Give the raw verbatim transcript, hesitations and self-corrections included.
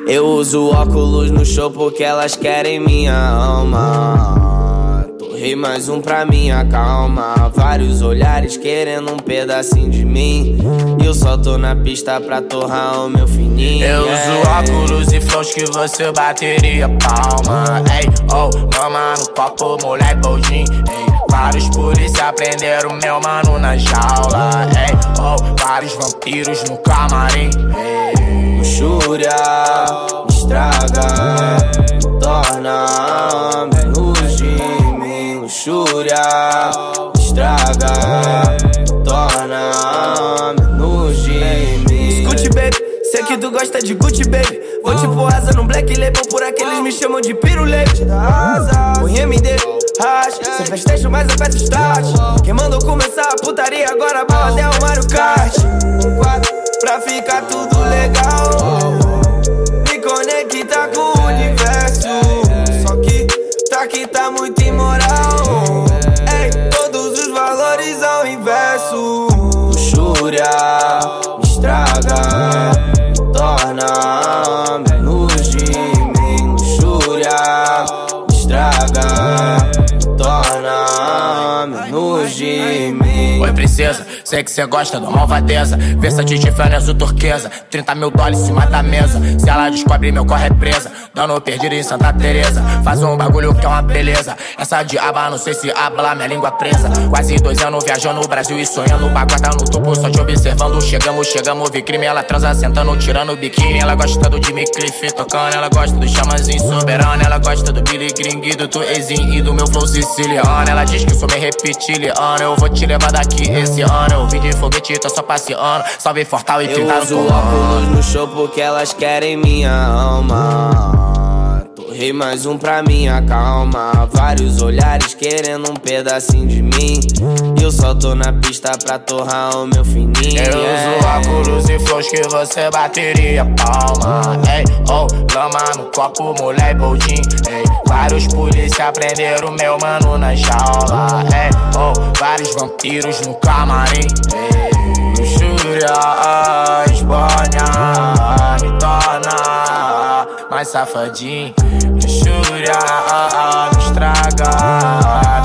Eu uso óculos no show porque elas querem minha alma. Torrei mais um pra minha calma. Vários olhares querendo um pedacinho de mim. E eu só tô na pista pra torrar o meu fininho. Eu uso óculos e flows que você bateria palma. Ei, oh, lama no copo, mulher boldin. Ei, vários polícia prenderam meu mano na jaula. Ei, oh, vários vampiros no camarim. Ei, luxúria estraga, torna menos de mim. Luxúria estraga, torna menos de mim. Escute, baby, sei que tu gosta de Gucci, baby. Vou tipo asa no Black Label, por aqueles me chamam de pirulete. Põe M D, racha, sem festejo, mas aperta o start. Quem mandou começar a putaria, agora a bala é o Mario Kart. Um quadro pra ficar tudo legal, me conecta com o universo. Só que tá aqui tá muito imoral. Ei, todos os valores ao inverso. Luxúria estraga, torna menos de mim. Luxúria estraga, torna menos de mim. Oi, princesa, sei que cê gosta da malvadeza. Versatil de azul turquesa, trinta mil dólares em cima da mesa. Se ela descobre, meu corre é presa. Dano perdido em Santa Teresa. Faz um bagulho que é uma beleza. Essa diaba, não sei se habla, minha língua presa. Quase dois anos viajando no Brasil e sonhando. Baguata no topo, só te observando. Chegamos, chegamos, vi crime. Ela transa sentando, tirando o biquíni. Ela gosta do Jimmy Cliff tocando. Ela gosta do Chamazinho soberano. Ela gosta do Billy Gring, do Tuezinho e do meu flow siciliano. Ela diz que sou meio reptiliano. Eu vou te levar daqui esse ano. Eu vim de foguete, tô só passeando. Salve Fortal e trinta no colão. Eu uso óculos no show porque elas querem minha alma. Torrei mais um pra minha calma. Vários olhares querendo um pedacinho de mim. E eu só tô na pista pra torrar o meu fininho. Eu uso óculos e flows que você bateria palma. Ei, oh, lama no copo, mulher boldin. Ei, vários polícia prenderam meu mano na jaula. Ei, oh, vários vampiros no camarim. Ei, luxúria espanha me torna mais safadinho. Luxúria me estraga.